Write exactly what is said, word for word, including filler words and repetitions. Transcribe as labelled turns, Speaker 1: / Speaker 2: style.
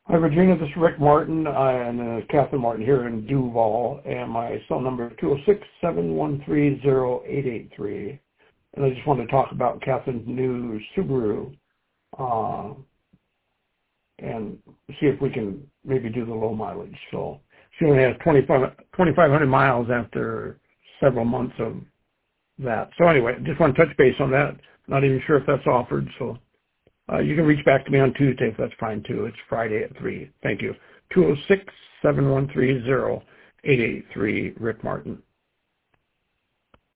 Speaker 1: Hi, Virginia. This is Rick Martin and uh, Catherine Martin here in Duval, and my cell number is two oh six, seven one three, oh eight eight three. And I just wanted to talk about Catherine's new Subaru uh, and see if we can maybe do the low mileage. So she only has twenty-five hundred miles after several months of that. So anyway, just want to touch base on that. Not even sure if that's offered, so uh, you can reach back to me on Tuesday if that's fine too. It's Friday at three. Thank you. two oh six, seven one three, oh eight eight three, Rick Martin.